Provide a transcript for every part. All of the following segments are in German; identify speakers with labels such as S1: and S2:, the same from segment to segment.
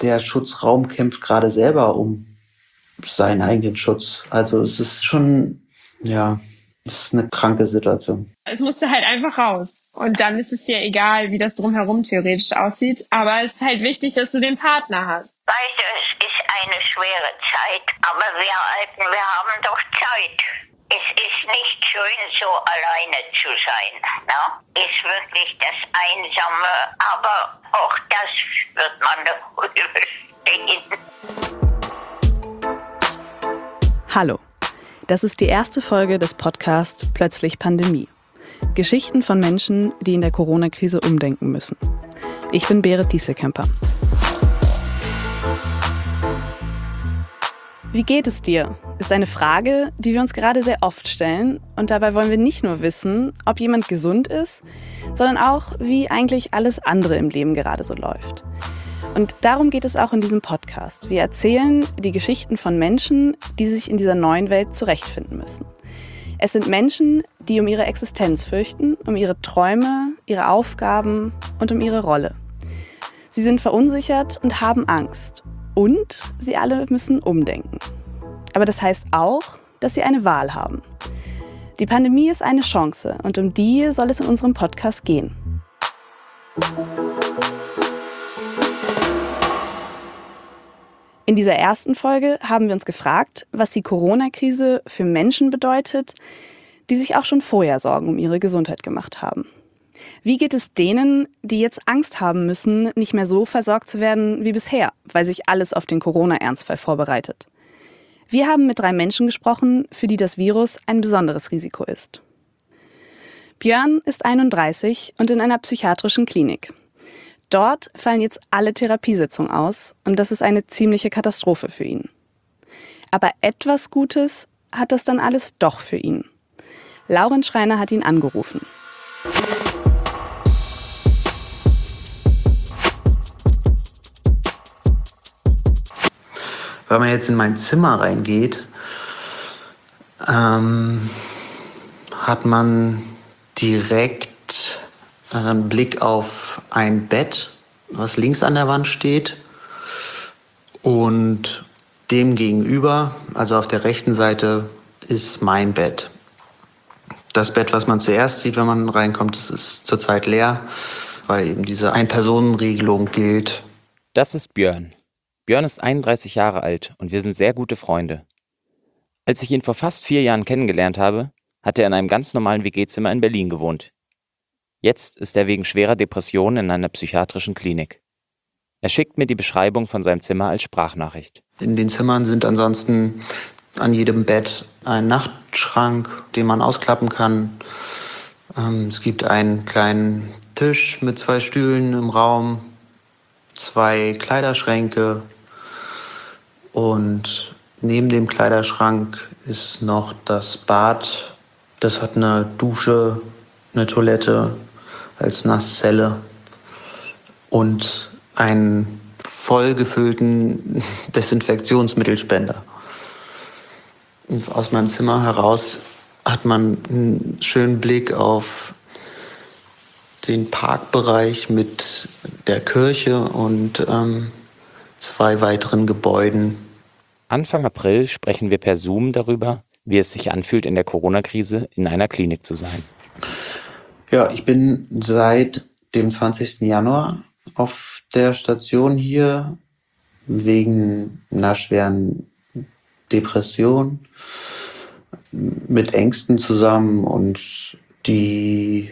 S1: der Schutzraum kämpft gerade selber um seinen eigenen Schutz. Also es ist schon, es ist eine kranke Situation.
S2: Es musste halt einfach raus. Und dann ist es dir egal, wie das drumherum theoretisch aussieht. Aber es ist halt wichtig, dass du den Partner hast.
S3: Weißt du, es ist eine schwere Zeit, aber wir Alten, wir haben doch Zeit. Es ist nicht schön, so alleine zu sein. Ne? Ist wirklich das Einsame, aber auch das wird man doch überstehen.
S4: Hallo, das ist die erste Folge des Podcasts Plötzlich Pandemie. Geschichten von Menschen, die in der Corona-Krise umdenken müssen. Ich bin Berit Diesekemper. Wie geht es dir? Ist eine Frage, die wir uns gerade sehr oft stellen. Und dabei wollen wir nicht nur wissen, ob jemand gesund ist, sondern auch, wie eigentlich alles andere im Leben gerade so läuft. Und darum geht es auch in diesem Podcast. Wir erzählen die Geschichten von Menschen, die sich in dieser neuen Welt zurechtfinden müssen. Es sind Menschen, die um ihre Existenz fürchten, um ihre Träume, ihre Aufgaben und um ihre Rolle. Sie sind verunsichert und haben Angst. Und sie alle müssen umdenken. Aber das heißt auch, dass sie eine Wahl haben. Die Pandemie ist eine Chance und um die soll es in unserem Podcast gehen. In dieser ersten Folge haben wir uns gefragt, was die Corona-Krise für Menschen bedeutet, die sich auch schon vorher Sorgen um ihre Gesundheit gemacht haben. Wie geht es denen, die jetzt Angst haben müssen, nicht mehr so versorgt zu werden wie bisher, weil sich alles auf den Corona-Ernstfall vorbereitet? Wir haben mit 3 Menschen gesprochen, für die das Virus ein besonderes Risiko ist. Björn ist 31 und in einer psychiatrischen Klinik. Dort fallen jetzt alle Therapiesitzungen aus und das ist eine ziemliche Katastrophe für ihn. Aber etwas Gutes hat das dann alles doch für ihn. Lauren Schreiner hat ihn angerufen.
S1: Wenn man jetzt in mein Zimmer reingeht, hat man direkt einen Blick auf ein Bett, was links an der Wand steht. Und dem gegenüber, also auf der rechten Seite, ist mein Bett. Das Bett, was man zuerst sieht, wenn man reinkommt, das ist zurzeit leer, weil eben diese Ein-Personen-Regelung gilt.
S5: Das ist Björn. Björn ist 31 Jahre alt und wir sind sehr gute Freunde. Als ich ihn vor fast 4 Jahren kennengelernt habe, hat er in einem ganz normalen WG-Zimmer in Berlin gewohnt. Jetzt ist er wegen schwerer Depressionen in einer psychiatrischen Klinik. Er schickt mir die Beschreibung von seinem Zimmer als Sprachnachricht.
S1: In den Zimmern sind ansonsten an jedem Bett ein Nachtschrank, den man ausklappen kann. Es gibt einen kleinen Tisch mit 2 Stühlen im Raum, 2 Kleiderschränke und neben dem Kleiderschrank ist noch das Bad. Das hat eine Dusche, eine Toilette als Nasszelle und einen vollgefüllten Desinfektionsmittelspender. Und aus meinem Zimmer heraus hat man einen schönen Blick auf den Parkbereich mit der Kirche und 2 weiteren Gebäuden.
S5: Anfang April sprechen wir per Zoom darüber, wie es sich anfühlt, in der Corona-Krise in einer Klinik zu sein.
S1: Ja, ich bin seit dem 20. Januar auf der Station hier wegen einer schweren Depression mit Ängsten zusammen und die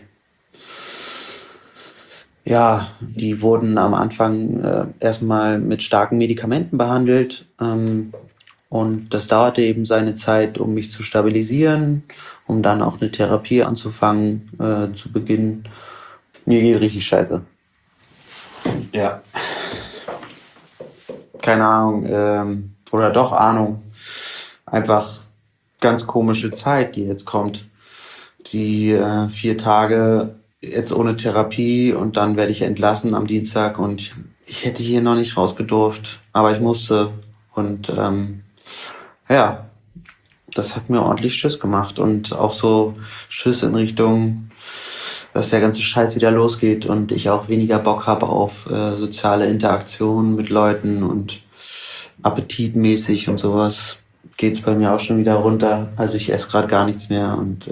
S1: wurden am Anfang erstmal mit starken Medikamenten behandelt und das dauerte eben seine Zeit, um mich zu stabilisieren, um dann auch eine Therapie anzufangen, zu beginnen. Mir geht richtig scheiße. Ja. Keine Ahnung, oder doch Ahnung. Einfach ganz komische Zeit, die jetzt kommt. Die 4 Tage jetzt ohne Therapie und dann werde ich entlassen am Dienstag und ich hätte hier noch nicht rausgedurft, aber ich musste und das hat mir ordentlich Schiss gemacht und auch so Schiss in Richtung dass der ganze Scheiß wieder losgeht und ich auch weniger Bock habe auf soziale Interaktion mit Leuten und appetitmäßig und sowas geht's bei mir auch schon wieder runter. Also ich esse gerade gar nichts mehr und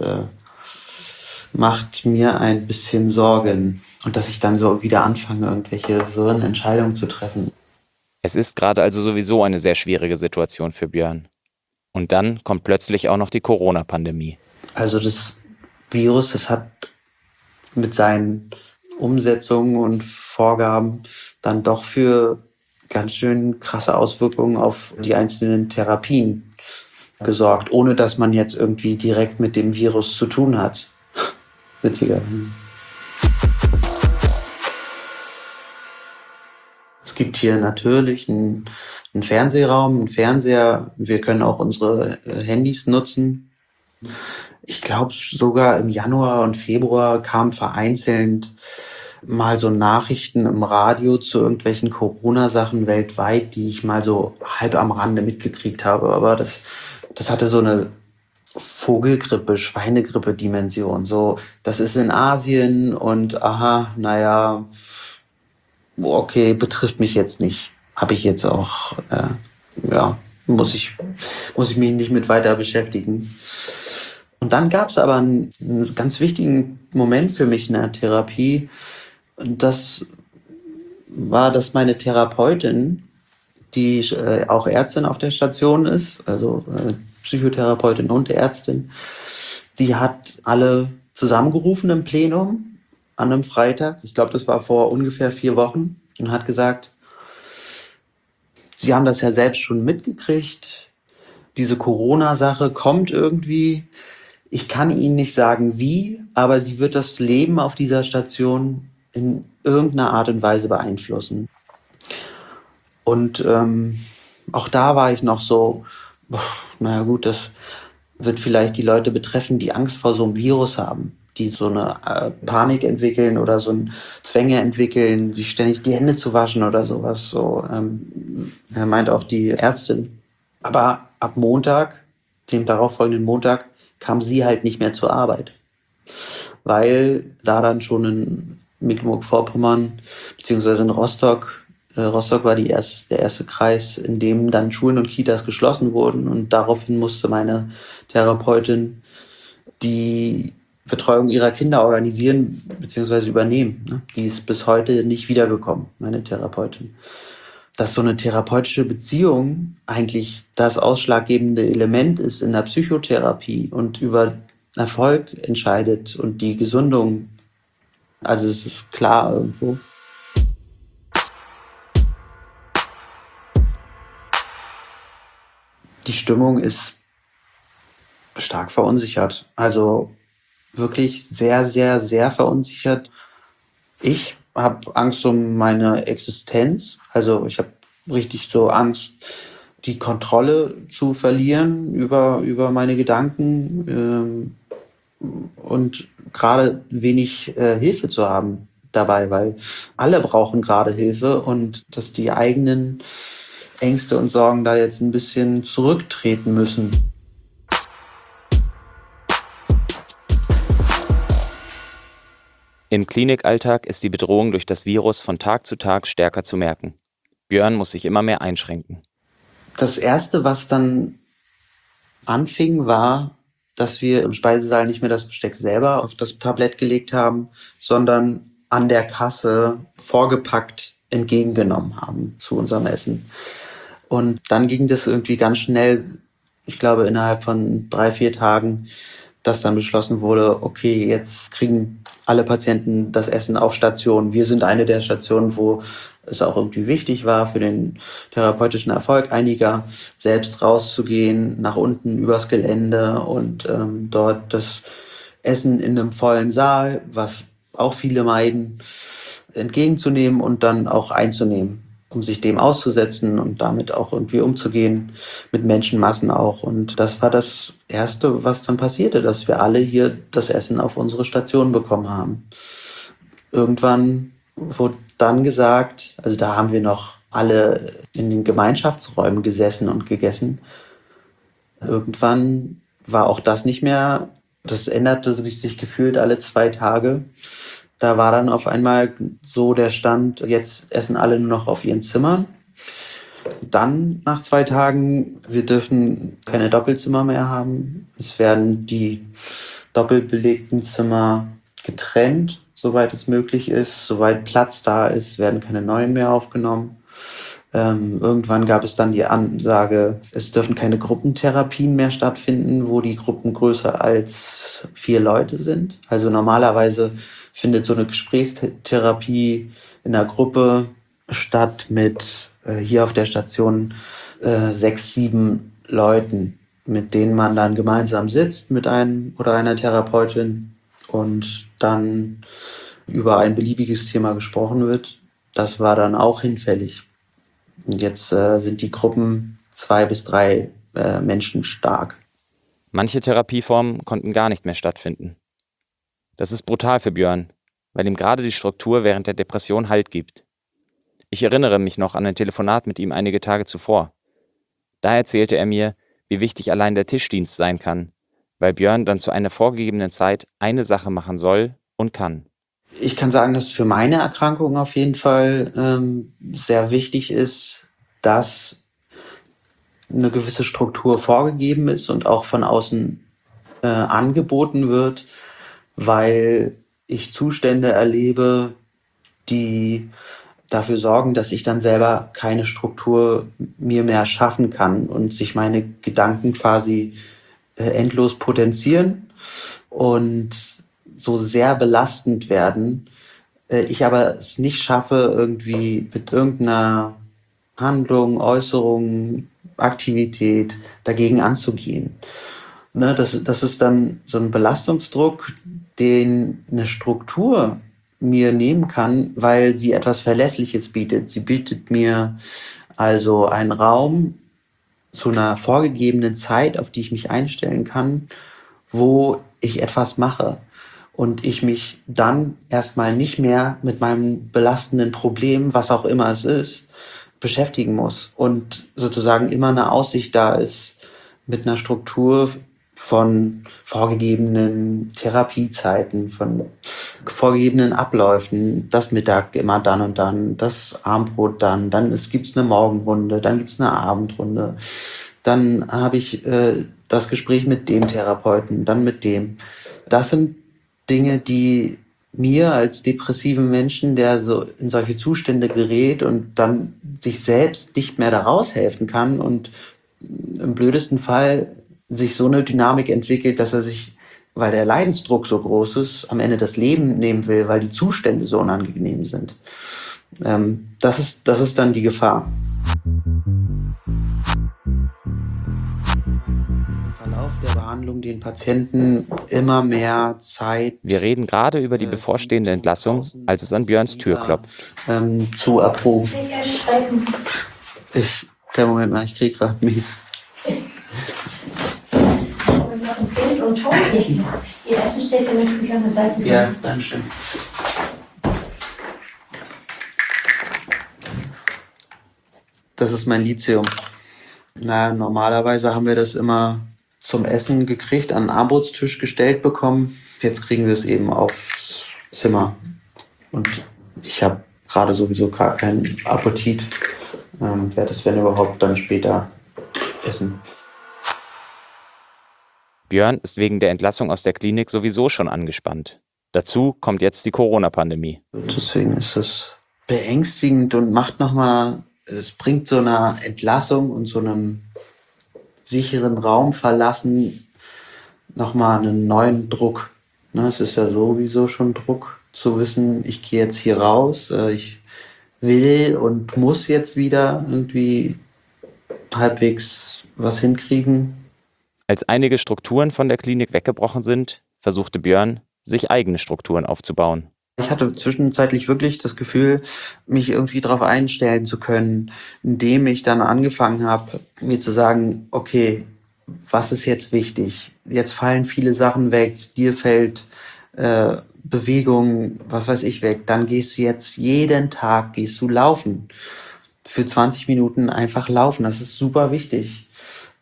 S1: macht mir ein bisschen Sorgen. Und dass ich dann so wieder anfange, irgendwelche wirren Entscheidungen zu treffen.
S5: Es ist gerade also sowieso eine sehr schwierige Situation für Björn. Und dann kommt plötzlich auch noch die Corona-Pandemie.
S1: Also das Virus, das hat mit seinen Umsetzungen und Vorgaben dann doch für ganz schön krasse Auswirkungen auf die einzelnen Therapien gesorgt, ohne dass man jetzt irgendwie direkt mit dem Virus zu tun hat. Witziger. Es gibt hier natürlich einen Fernsehraum, einen Fernseher. Wir können auch unsere Handys nutzen. Ich glaube, sogar im Januar und Februar kamen vereinzelt mal so Nachrichten im Radio zu irgendwelchen Corona-Sachen weltweit, die ich mal so halb am Rande mitgekriegt habe. Aber das hatte so eine Vogelgrippe, Schweinegrippe-Dimension. So, das ist in Asien und aha, naja, okay, betrifft mich jetzt nicht. Habe ich jetzt auch, muss ich mich nicht mit weiter beschäftigen. Und dann gab es aber einen ganz wichtigen Moment für mich in der Therapie. Das war, dass meine Therapeutin, die auch Ärztin auf der Station ist, also Psychotherapeutin und Ärztin, die hat alle zusammengerufen im Plenum an einem Freitag. Ich glaube, das war vor ungefähr 4 Wochen und hat gesagt, Sie haben das ja selbst schon mitgekriegt. Diese Corona-Sache kommt irgendwie. Ich kann Ihnen nicht sagen, wie, aber sie wird das Leben auf dieser Station in irgendeiner Art und Weise beeinflussen. Und auch da war ich noch so, naja gut, das wird vielleicht die Leute betreffen, die Angst vor so einem Virus haben, die so eine Panik entwickeln oder so ein Zwänge entwickeln, sich ständig die Hände zu waschen oder sowas. So, er meint auch die Ärztin. Aber ab Montag, dem darauffolgenden Montag, kam sie halt nicht mehr zur Arbeit, weil da dann schon in Mecklenburg-Vorpommern beziehungsweise in Rostock war der erste Kreis, in dem dann Schulen und Kitas geschlossen wurden und daraufhin musste meine Therapeutin die Betreuung ihrer Kinder organisieren beziehungsweise übernehmen. Ne? Die ist bis heute nicht wiedergekommen, meine Therapeutin. Dass so eine therapeutische Beziehung eigentlich das ausschlaggebende Element ist in der Psychotherapie und über Erfolg entscheidet und die Gesundung, also es ist klar irgendwo. Die Stimmung ist stark verunsichert, also wirklich sehr, sehr, sehr verunsichert. Ich habe Angst um meine Existenz. Also ich habe richtig so Angst, die Kontrolle zu verlieren über meine Gedanken und gerade wenig Hilfe zu haben dabei, weil alle brauchen gerade Hilfe und dass die eigenen Ängste und Sorgen da jetzt ein bisschen zurücktreten müssen.
S5: Im Klinikalltag ist die Bedrohung durch das Virus von Tag zu Tag stärker zu merken. Björn muss sich immer mehr einschränken.
S1: Das Erste, was dann anfing, war, dass wir im Speisesaal nicht mehr das Besteck selber auf das Tablett gelegt haben, sondern an der Kasse vorgepackt entgegengenommen haben zu unserem Essen. Und dann ging das irgendwie ganz schnell, ich glaube innerhalb von 3-4 Tagen, dass dann beschlossen wurde, okay, jetzt kriegen alle Patienten das Essen auf Station. Wir sind eine der Stationen, wo es auch irgendwie wichtig war für den therapeutischen Erfolg einiger, selbst rauszugehen, nach unten übers Gelände und dort das Essen in einem vollen Saal, was auch viele meiden, entgegenzunehmen und dann auch einzunehmen, um sich dem auszusetzen und damit auch irgendwie umzugehen, mit Menschenmassen auch. Und das war das Erste, was dann passierte, dass wir alle hier das Essen auf unsere Station bekommen haben. Irgendwann wurde dann gesagt, also da haben wir noch alle in den Gemeinschaftsräumen gesessen und gegessen. Irgendwann war auch das nicht mehr Das änderte sich gefühlt alle 2 Tage. Da war dann auf einmal so der Stand, jetzt essen alle nur noch auf ihren Zimmern. Dann nach 2 Tagen, wir dürfen keine Doppelzimmer mehr haben. Es werden die doppelbelegten Zimmer getrennt, soweit es möglich ist. Soweit Platz da ist, werden keine neuen mehr aufgenommen. Irgendwann gab es dann die Ansage, es dürfen keine Gruppentherapien mehr stattfinden, wo die Gruppen größer als 4 Leute sind. Also normalerweise findet so eine Gesprächstherapie in einer Gruppe statt mit hier auf der Station 6, 7 Leuten, mit denen man dann gemeinsam sitzt mit einem oder einer Therapeutin und dann über ein beliebiges Thema gesprochen wird. Das war dann auch hinfällig. Und jetzt sind die Gruppen 2 bis 3 Menschen stark.
S5: Manche Therapieformen konnten gar nicht mehr stattfinden. Das ist brutal für Björn, weil ihm gerade die Struktur während der Depression Halt gibt. Ich erinnere mich noch an ein Telefonat mit ihm einige Tage zuvor. Da erzählte er mir, wie wichtig allein der Tischdienst sein kann, weil Björn dann zu einer vorgegebenen Zeit eine Sache machen soll und kann.
S1: Ich kann sagen, dass für meine Erkrankung auf jeden Fall sehr wichtig ist, dass eine gewisse Struktur vorgegeben ist und auch von außen angeboten wird, weil ich Zustände erlebe, die dafür sorgen, dass ich dann selber keine Struktur mir mehr schaffen kann und sich meine Gedanken quasi endlos potenzieren und so sehr belastend werden, ich aber es nicht schaffe, irgendwie mit irgendeiner Handlung, Äußerung, Aktivität dagegen anzugehen. Ne, das ist dann so ein Belastungsdruck, den eine Struktur mir nehmen kann, weil sie etwas Verlässliches bietet. Sie bietet mir also einen Raum zu einer vorgegebenen Zeit, auf die ich mich einstellen kann, wo ich etwas mache und ich mich dann erstmal nicht mehr mit meinem belastenden Problem, was auch immer es ist, beschäftigen muss und sozusagen immer eine Aussicht da ist mit einer Struktur von vorgegebenen Therapiezeiten, von vorgegebenen Abläufen, das Mittag immer dann und dann, das Abendbrot dann gibt's eine Morgenrunde, dann gibt's eine Abendrunde, dann habe ich das Gespräch mit dem Therapeuten, dann mit dem. Das sind Dinge, die mir als depressiven Menschen, der so in solche Zustände gerät und dann sich selbst nicht mehr da raushelfen kann und im blödesten Fall sich so eine Dynamik entwickelt, dass er sich, weil der Leidensdruck so groß ist, am Ende das Leben nehmen will, weil die Zustände so unangenehm sind. Das ist dann die Gefahr. Im Verlauf der Behandlung den Patienten immer mehr Zeit.
S5: Wir reden gerade über die bevorstehende Entlassung, als es an Björns Tür klopft.
S1: Zu erproben. Der Moment mal, ich krieg gerade Milch.
S6: Bild und Ton. Ihr Essen steht ja natürlich an der Seite.
S1: Ja, danke schön. Das ist mein Lithium. Normalerweise haben wir das immer zum Essen gekriegt, an den Armbrotstisch gestellt bekommen. Jetzt kriegen wir es eben aufs Zimmer. Und ich habe gerade sowieso gar keinen Appetit. Werde es, wenn überhaupt, dann später essen.
S5: Björn ist wegen der Entlassung aus der Klinik sowieso schon angespannt. Dazu kommt jetzt die Corona-Pandemie.
S1: Deswegen ist es beängstigend und es bringt so einer Entlassung und so einem sicheren Raum verlassen nochmal einen neuen Druck. Es ist ja sowieso schon Druck zu wissen, ich gehe jetzt hier raus, ich will und muss jetzt wieder irgendwie halbwegs was hinkriegen.
S5: Als einige Strukturen von der Klinik weggebrochen sind, versuchte Björn, sich eigene Strukturen aufzubauen.
S1: Ich hatte zwischenzeitlich wirklich das Gefühl, mich irgendwie darauf einstellen zu können, indem ich dann angefangen habe, mir zu sagen, okay, was ist jetzt wichtig? Jetzt fallen viele Sachen weg, dir fällt Bewegung, was weiß ich, weg. Dann gehst du jetzt jeden Tag laufen. Für 20 Minuten einfach laufen, das ist super wichtig.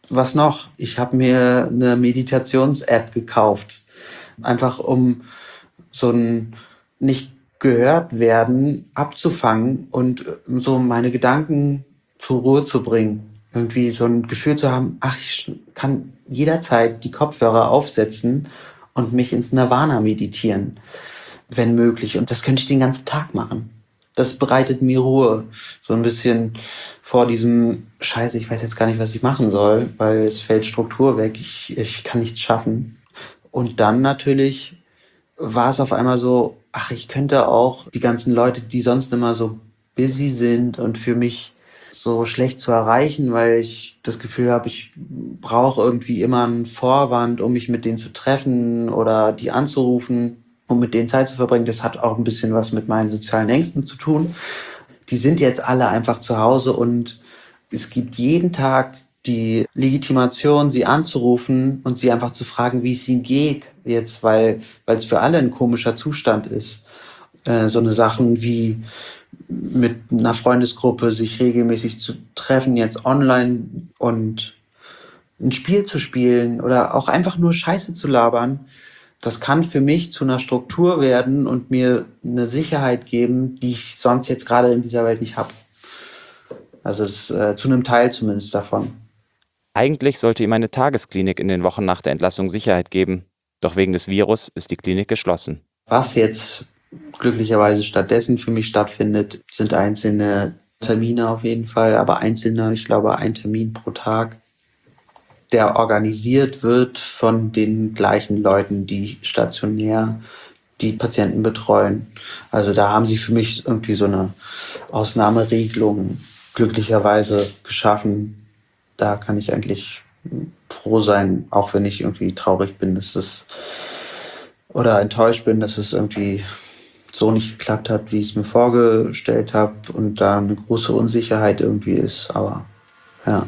S1: Was noch? Ich habe mir eine Meditations-App gekauft. Einfach um so ein nicht gehört werden abzufangen und so meine Gedanken zur Ruhe zu bringen. Irgendwie so ein Gefühl zu haben, ach, ich kann jederzeit die Kopfhörer aufsetzen und mich ins Nirvana meditieren, wenn möglich. Und das könnte ich den ganzen Tag machen. Das bereitet mir Ruhe. So ein bisschen vor diesem Scheiße, ich weiß jetzt gar nicht, was ich machen soll, weil es fällt Struktur weg, ich kann nichts schaffen. Und dann natürlich war es auf einmal so, ach, ich könnte auch die ganzen Leute, die sonst immer so busy sind und für mich so schlecht zu erreichen, weil ich das Gefühl habe, ich brauche irgendwie immer einen Vorwand, um mich mit denen zu treffen oder die anzurufen, um mit denen Zeit zu verbringen. Das hat auch ein bisschen was mit meinen sozialen Ängsten zu tun. Die sind jetzt alle einfach zu Hause und es gibt jeden Tag die Legitimation, sie anzurufen und sie einfach zu fragen, wie es ihnen geht jetzt, weil es für alle ein komischer Zustand ist. So eine Sachen wie mit einer Freundesgruppe sich regelmäßig zu treffen, jetzt online und ein Spiel zu spielen oder auch einfach nur Scheiße zu labern. Das kann für mich zu einer Struktur werden und mir eine Sicherheit geben, die ich sonst jetzt gerade in dieser Welt nicht habe. Also zu einem Teil zumindest davon.
S5: Eigentlich sollte ihm eine Tagesklinik in den Wochen nach der Entlassung Sicherheit geben. Doch wegen des Virus ist die Klinik geschlossen.
S1: Was jetzt glücklicherweise stattdessen für mich stattfindet, sind einzelne Termine auf jeden Fall, aber einzelne, ich glaube, ein Termin pro Tag, der organisiert wird von den gleichen Leuten, die stationär die Patienten betreuen. Also da haben sie für mich irgendwie so eine Ausnahmeregelung glücklicherweise geschaffen. Da kann ich eigentlich froh sein, auch wenn ich irgendwie traurig bin, dass es oder enttäuscht bin, dass es irgendwie so nicht geklappt hat, wie ich es mir vorgestellt habe und da eine große Unsicherheit irgendwie ist. Aber ja.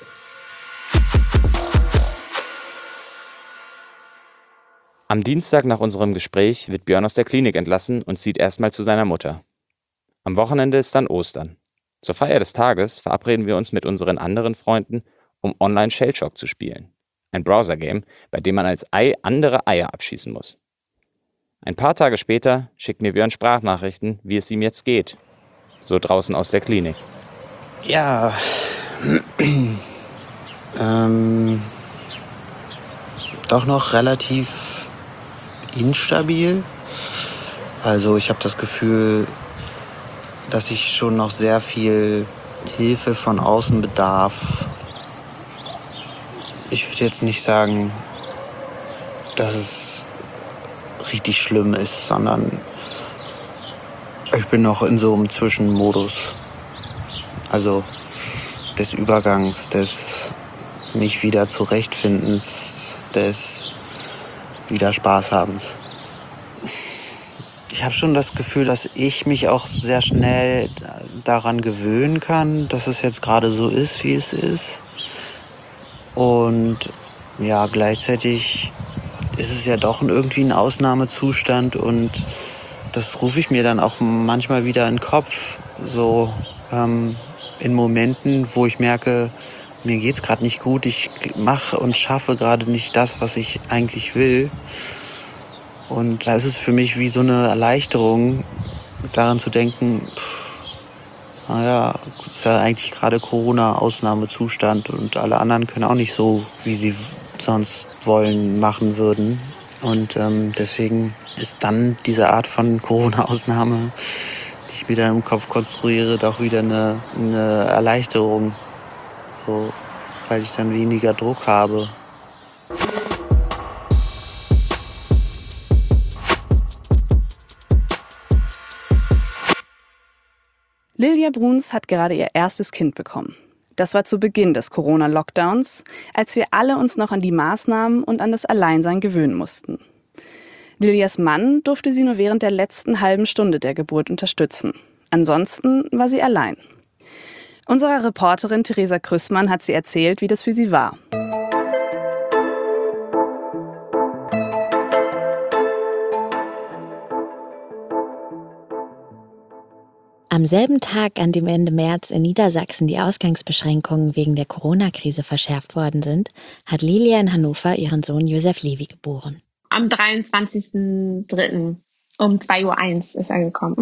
S5: Am Dienstag nach unserem Gespräch wird Björn aus der Klinik entlassen und zieht erstmal zu seiner Mutter. Am Wochenende ist dann Ostern. Zur Feier des Tages verabreden wir uns mit unseren anderen Freunden, um online Shellshock zu spielen. Ein Browser-Game, bei dem man als Ei andere Eier abschießen muss. Ein paar Tage später schickt mir Björn Sprachnachrichten, wie es ihm jetzt geht. So draußen aus der Klinik.
S1: Ja. Doch noch relativ instabil. Also ich habe das Gefühl, dass ich schon noch sehr viel Hilfe von außen bedarf. Ich würde jetzt nicht sagen, dass es richtig schlimm ist, sondern ich bin noch in so einem Zwischenmodus. Also des Übergangs, des mich wieder zurechtfindens, des wieder Spaßhabens. Ich habe schon das Gefühl, dass ich mich auch sehr schnell daran gewöhnen kann, dass es jetzt gerade so ist, wie es ist. Und ja, gleichzeitig ist es ja doch irgendwie ein Ausnahmezustand und das rufe ich mir dann auch manchmal wieder in den Kopf. So in Momenten, wo ich merke, mir geht's gerade nicht gut, ich mache und schaffe gerade nicht das, was ich eigentlich will. Und da ist es für mich wie so eine Erleichterung, daran zu denken, naja, ist ja eigentlich gerade Corona-Ausnahmezustand und alle anderen können auch nicht so, wie sie sonst wollen, machen würden. Und deswegen ist dann diese Art von Corona-Ausnahme, die ich mir dann im Kopf konstruiere, doch wieder eine Erleichterung. So, weil ich dann weniger Druck habe.
S4: Lilja Bruns hat gerade ihr erstes Kind bekommen. Das war zu Beginn des Corona-Lockdowns, als wir alle uns noch an die Maßnahmen und an das Alleinsein gewöhnen mussten. Liljas Mann durfte sie nur während der letzten halben Stunde der Geburt unterstützen. Ansonsten war sie allein. Unserer Reporterin Theresa Krüssmann hat sie erzählt, wie das für sie war.
S7: Am Am selben Tag, an dem Ende März in Niedersachsen die Ausgangsbeschränkungen wegen der Corona-Krise verschärft worden sind, hat Lilia in Hannover ihren Sohn Josef Levi geboren.
S2: Am 23.03. um 2:01 Uhr ist er gekommen.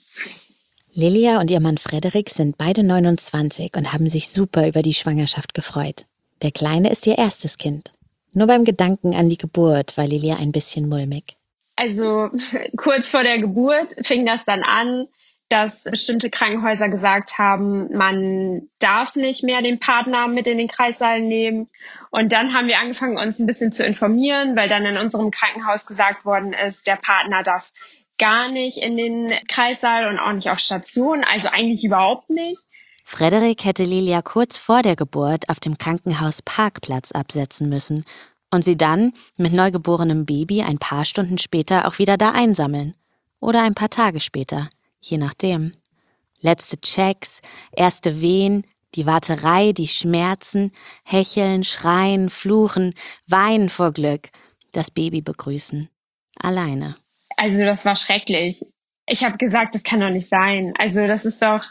S7: Lilia und ihr Mann Frederik sind beide 29 und haben sich super über die Schwangerschaft gefreut. Der Kleine ist ihr erstes Kind. Nur beim Gedanken an die Geburt war Lilia ein bisschen mulmig.
S2: Also kurz vor der Geburt fing das dann an, dass bestimmte Krankenhäuser gesagt haben, man darf nicht mehr den Partner mit in den Kreissaal nehmen. Und dann haben wir angefangen, uns ein bisschen zu informieren, weil dann in unserem Krankenhaus gesagt worden ist, der Partner darf gar nicht in den Kreissaal und auch nicht auf Station, also eigentlich überhaupt nicht.
S7: Frederik hätte Lilia kurz vor der Geburt auf dem Krankenhausparkplatz absetzen müssen und sie dann mit neugeborenem Baby ein paar Stunden später auch wieder da einsammeln. Oder ein paar Tage später, je nachdem. Letzte Checks, erste Wehen, die Warterei, die Schmerzen, hecheln, schreien, fluchen, weinen vor Glück, das Baby begrüßen. Alleine.
S2: Also das war schrecklich. Ich habe gesagt, das kann doch nicht sein. Also das ist doch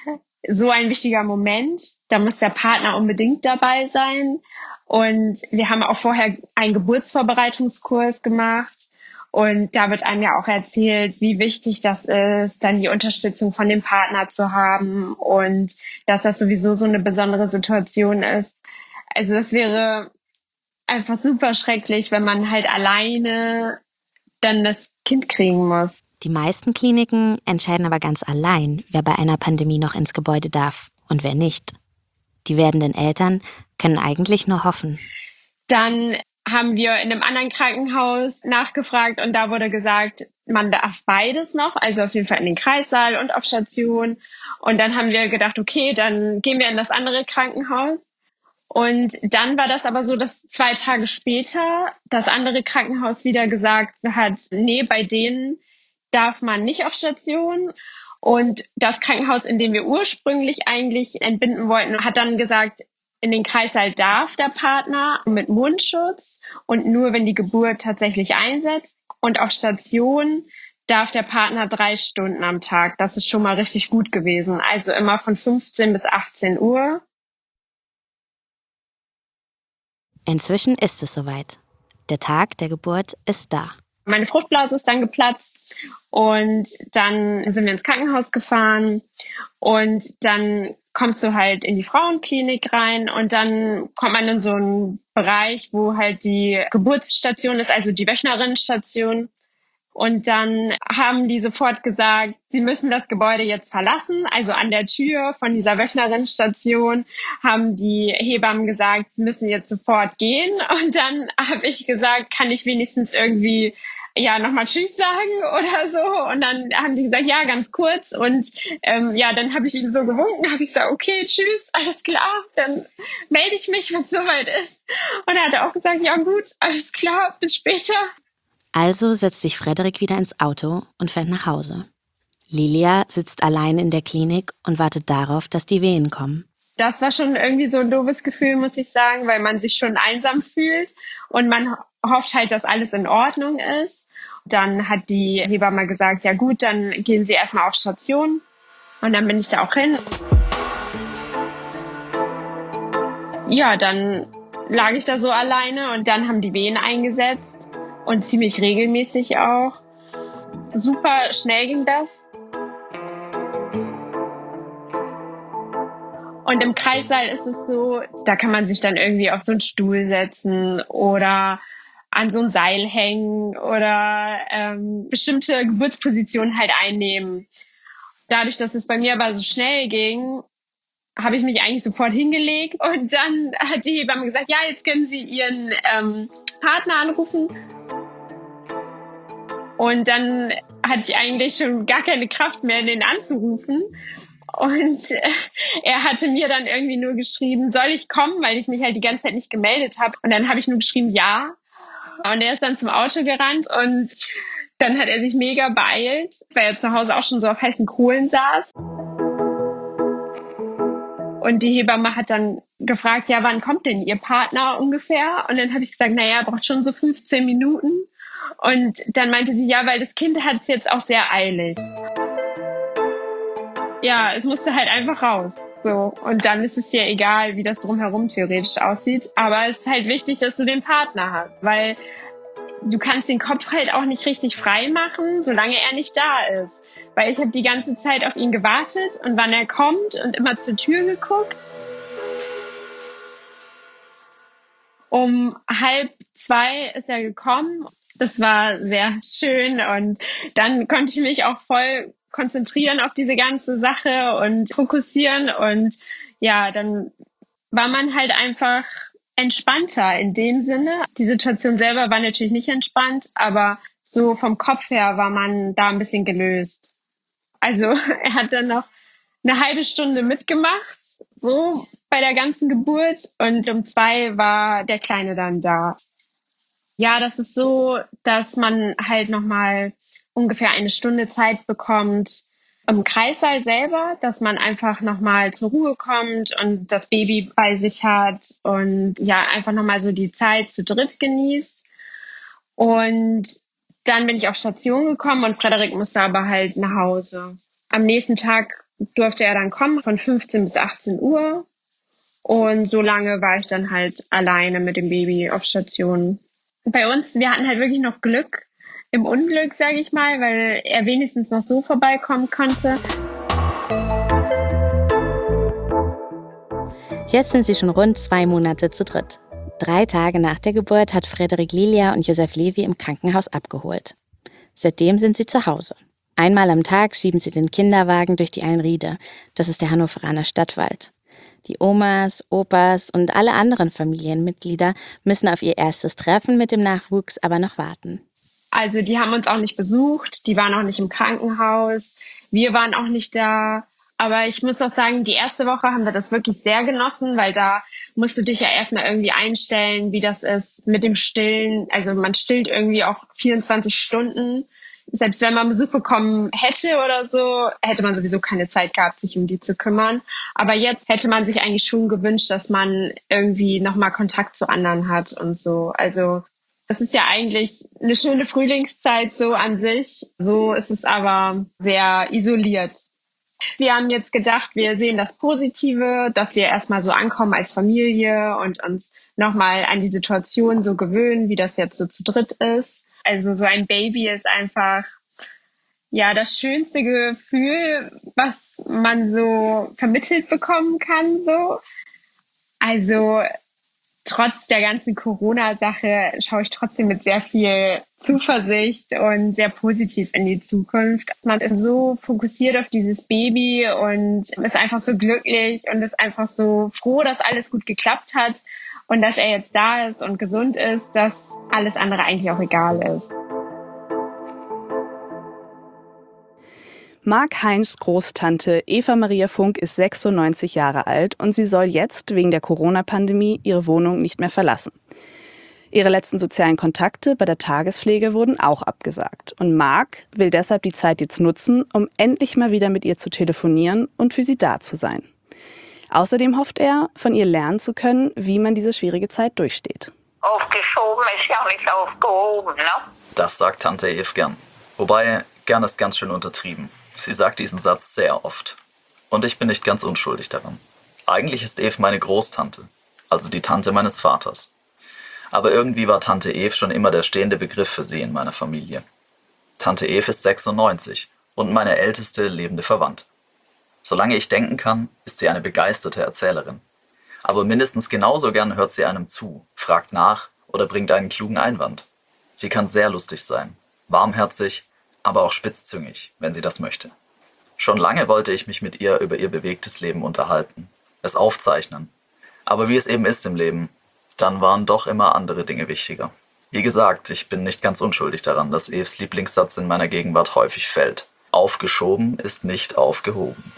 S2: so ein wichtiger Moment. Da muss der Partner unbedingt dabei sein. Und wir haben auch vorher einen Geburtsvorbereitungskurs gemacht. Und da wird einem ja auch erzählt, wie wichtig das ist, dann die Unterstützung von dem Partner zu haben und dass das sowieso so eine besondere Situation ist. Also das wäre einfach super schrecklich, wenn man halt alleine dann das Kind kriegen muss.
S7: Die meisten Kliniken entscheiden aber ganz allein, wer bei einer Pandemie noch ins Gebäude darf und wer nicht. Die werdenden Eltern können eigentlich nur hoffen.
S2: Dann haben wir in einem anderen Krankenhaus nachgefragt und da wurde gesagt, man darf beides noch, also auf jeden Fall in den Kreissaal und auf Station. Und dann haben wir gedacht, okay, dann gehen wir in das andere Krankenhaus. Und dann war das aber so, dass 2 Tage später das andere Krankenhaus wieder gesagt hat, nee, bei denen darf man nicht auf Station. Und das Krankenhaus, in dem wir ursprünglich eigentlich entbinden wollten, hat dann gesagt, in den Kreissaal darf der Partner mit Mundschutz und nur, wenn die Geburt tatsächlich einsetzt. Und auf Station darf der Partner 3 Stunden am Tag. Das ist schon mal richtig gut gewesen. Also immer von 15 bis 18 Uhr.
S7: Inzwischen ist es soweit. Der Tag der Geburt ist da.
S2: Meine Fruchtblase ist dann geplatzt und dann sind wir ins Krankenhaus gefahren und dann kommst du halt in die Frauenklinik rein und dann kommt man in so einen Bereich, wo halt die Geburtsstation ist, also die Wöchnerinnenstation. Und dann haben die sofort gesagt, sie müssen das Gebäude jetzt verlassen. Also an der Tür von dieser Wöchnerinnenstation haben die Hebammen gesagt, sie müssen jetzt sofort gehen. Und dann habe ich gesagt, kann ich wenigstens irgendwie nochmal Tschüss sagen oder so. Und dann haben die gesagt, ja, ganz kurz. Und dann habe ich ihnen so gewunken, habe ich gesagt, okay, tschüss, alles klar, dann melde ich mich, wenn es soweit ist. Und er hat auch gesagt, ja gut, alles klar, bis später.
S7: Also setzt sich Frederik wieder ins Auto und fährt nach Hause. Lilia sitzt allein in der Klinik und wartet darauf, dass die Wehen kommen.
S2: Das war schon irgendwie so ein doofes Gefühl, muss ich sagen, weil man sich schon einsam fühlt und man hofft halt, dass alles in Ordnung ist. Dann hat die Hebamme gesagt, ja gut, dann gehen Sie erstmal auf Station. Und dann bin ich da auch hin. Ja, dann lag ich da so alleine und dann haben die Wehen eingesetzt. Und ziemlich regelmäßig auch. Super schnell ging das. Und im Kreissaal ist es so, da kann man sich dann irgendwie auf so einen Stuhl setzen oder an so ein Seil hängen oder bestimmte Geburtspositionen halt einnehmen. Dadurch, dass es bei mir aber so schnell ging, habe ich mich eigentlich sofort hingelegt. Und dann hat die Hebamme gesagt, ja, jetzt können Sie Ihren Partner anrufen. Und dann hatte ich eigentlich schon gar keine Kraft mehr, den anzurufen. Und er hatte mir dann irgendwie nur geschrieben, soll ich kommen, weil ich mich halt die ganze Zeit nicht gemeldet habe. Und dann habe ich nur geschrieben, ja. Und er ist dann zum Auto gerannt und dann hat er sich mega beeilt, weil er zu Hause auch schon so auf heißen Kohlen saß. Und die Hebamme hat dann gefragt, ja, wann kommt denn Ihr Partner ungefähr? Und dann habe ich gesagt, naja, er braucht schon so 15 Minuten. Und dann meinte sie, ja, weil das Kind hat es jetzt auch sehr eilig. ja, es musste halt einfach raus. So. Und dann ist es dir egal, wie das drumherum theoretisch aussieht. Aber es ist halt wichtig, dass du den Partner hast, weil du kannst den Kopf halt auch nicht richtig frei machen, solange er nicht da ist. Weil ich habe die ganze Zeit auf ihn gewartet und wann er kommt und immer zur Tür geguckt. Um 1:30 ist er gekommen. Das war sehr schön und dann konnte ich mich auch voll konzentrieren auf diese ganze Sache und fokussieren und ja, dann war man halt einfach entspannter in dem Sinne. Die Situation selber war natürlich nicht entspannt, aber so vom Kopf her war man da ein bisschen gelöst. Also er hat dann noch eine halbe Stunde mitgemacht, so bei der ganzen Geburt und um 2 war der Kleine dann da. Ja, das ist so, dass man halt nochmal ungefähr 1 Stunde Zeit bekommt im Kreissaal selber, dass man einfach nochmal zur Ruhe kommt und das Baby bei sich hat und ja, einfach nochmal so die Zeit zu dritt genießt. Und dann bin ich auf Station gekommen und Frederik musste aber halt nach Hause. Am nächsten Tag durfte er dann kommen von 15 bis 18 Uhr. Und so lange war ich dann halt alleine mit dem Baby auf Station. Bei uns, wir hatten halt wirklich noch Glück im Unglück, sage ich mal, weil er wenigstens noch so vorbeikommen konnte.
S7: Jetzt sind sie schon rund 2 Monate zu dritt. 3 Tage nach der Geburt hat Frederik Lilia und Josef Levi im Krankenhaus abgeholt. Seitdem sind sie zu Hause. Einmal am Tag schieben sie den Kinderwagen durch die Eilenriede. Das ist der Hannoveraner Stadtwald. Die Omas, Opas und alle anderen Familienmitglieder müssen auf ihr erstes Treffen mit dem Nachwuchs aber noch warten.
S2: Also die haben uns auch nicht besucht, die waren auch nicht im Krankenhaus, wir waren auch nicht da. Aber ich muss auch sagen, die erste Woche haben wir das wirklich sehr genossen, weil da musst du dich ja erstmal irgendwie einstellen, wie das ist mit dem Stillen. Also man stillt irgendwie auch 24 Stunden. Selbst wenn man Besuch bekommen hätte oder so, hätte man sowieso keine Zeit gehabt, sich um die zu kümmern. Aber jetzt hätte man sich eigentlich schon gewünscht, dass man irgendwie nochmal Kontakt zu anderen hat und so. Also es ist ja eigentlich eine schöne Frühlingszeit so an sich. So ist es aber sehr isoliert. Wir haben jetzt gedacht, wir sehen das Positive, dass wir erstmal so ankommen als Familie und uns nochmal an die Situation so gewöhnen, wie das jetzt so zu dritt ist. Also so ein Baby ist einfach ja das schönste Gefühl, was man so vermittelt bekommen kann. So. Also trotz der ganzen Corona-Sache schaue ich trotzdem mit sehr viel Zuversicht und sehr positiv in die Zukunft. Man ist so fokussiert auf dieses Baby und ist einfach so glücklich und ist einfach so froh, dass alles gut geklappt hat und dass er jetzt da ist und gesund ist, dass alles andere eigentlich auch egal ist.
S4: Mark Heinz' Großtante Eva Maria Funk ist 96 Jahre alt und sie soll jetzt wegen der Corona-Pandemie ihre Wohnung nicht mehr verlassen. Ihre letzten sozialen Kontakte bei der Tagespflege wurden auch abgesagt. Und Mark will deshalb die Zeit jetzt nutzen, um endlich mal wieder mit ihr zu telefonieren und für sie da zu sein. Außerdem hofft er, von ihr lernen zu können, wie man diese schwierige Zeit durchsteht.
S3: Aufgeschoben ist ja nicht aufgehoben, ne?
S8: Das sagt Tante Eve gern. Wobei, gern ist ganz schön untertrieben. Sie sagt diesen Satz sehr oft. Und ich bin nicht ganz unschuldig daran. Eigentlich ist Eve meine Großtante, also die Tante meines Vaters. Aber irgendwie war Tante Eve schon immer der stehende Begriff für sie in meiner Familie. Tante Eve ist 96 und meine älteste lebende Verwandte. Solange ich denken kann, ist sie eine begeisterte Erzählerin. Aber mindestens genauso gern hört sie einem zu, fragt nach oder bringt einen klugen Einwand. Sie kann sehr lustig sein, warmherzig, aber auch spitzzüngig, wenn sie das möchte. Schon lange wollte ich mich mit ihr über ihr bewegtes Leben unterhalten, es aufzeichnen. Aber wie es eben ist im Leben, dann waren doch immer andere Dinge wichtiger. Wie gesagt, ich bin nicht ganz unschuldig daran, dass Eves Lieblingssatz in meiner Gegenwart häufig fällt. Aufgeschoben ist nicht aufgehoben.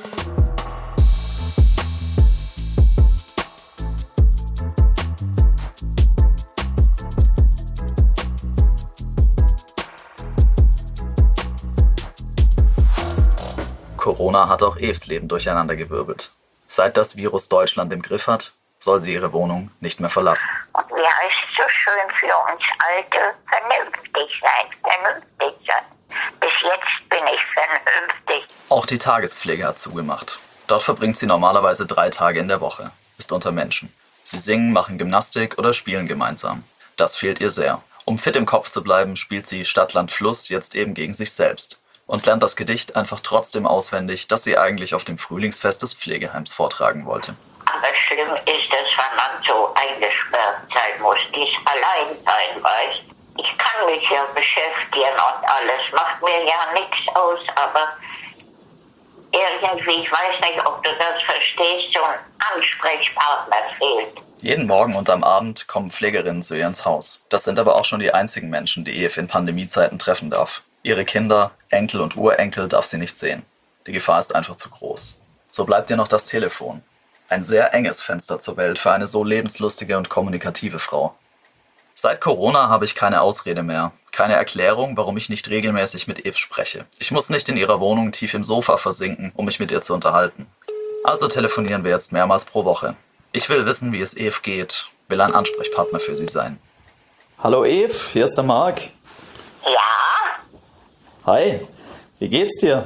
S8: Corona hat auch Eves Leben durcheinandergewirbelt. Seit das Virus Deutschland im Griff hat, soll sie ihre Wohnung nicht mehr verlassen.
S3: Und wie heißt es so schön für uns Alte? Vernünftig sein, vernünftig sein. Bis jetzt bin ich vernünftig.
S8: Auch die Tagespflege hat zugemacht. Dort verbringt sie normalerweise 3 Tage in der Woche, ist unter Menschen. Sie singen, machen Gymnastik oder spielen gemeinsam. Das fehlt ihr sehr. Um fit im Kopf zu bleiben, spielt sie Stadt, Land, Fluss jetzt eben gegen sich selbst und lernt das Gedicht einfach trotzdem auswendig, das sie eigentlich auf dem Frühlingsfest des Pflegeheims vortragen wollte.
S3: Aber schlimm ist es, wenn man so eingesperrt sein muss, nicht allein sein, weißt. Ich kann mich ja beschäftigen und alles, macht mir ja nichts aus, aber irgendwie, ich weiß nicht, ob du das verstehst, so ein Ansprechpartner fehlt.
S8: Jeden Morgen und am Abend kommen Pflegerinnen zu ihr ins Haus. Das sind aber auch schon die einzigen Menschen, die Eve in Pandemiezeiten treffen darf. Ihre Kinder, Enkel und Urenkel darf sie nicht sehen. Die Gefahr ist einfach zu groß. So bleibt ihr noch das Telefon. Ein sehr enges Fenster zur Welt für eine so lebenslustige und kommunikative Frau. Seit Corona habe ich keine Ausrede mehr, keine Erklärung, warum ich nicht regelmäßig mit Eve spreche. Ich muss nicht in ihrer Wohnung tief im Sofa versinken, um mich mit ihr zu unterhalten. Also telefonieren wir jetzt mehrmals pro Woche. Ich will wissen, wie es Eve geht, will ein Ansprechpartner für sie sein. Hallo Eve, hier ist der Marc.
S3: Ja?
S8: Hi, wie geht's dir?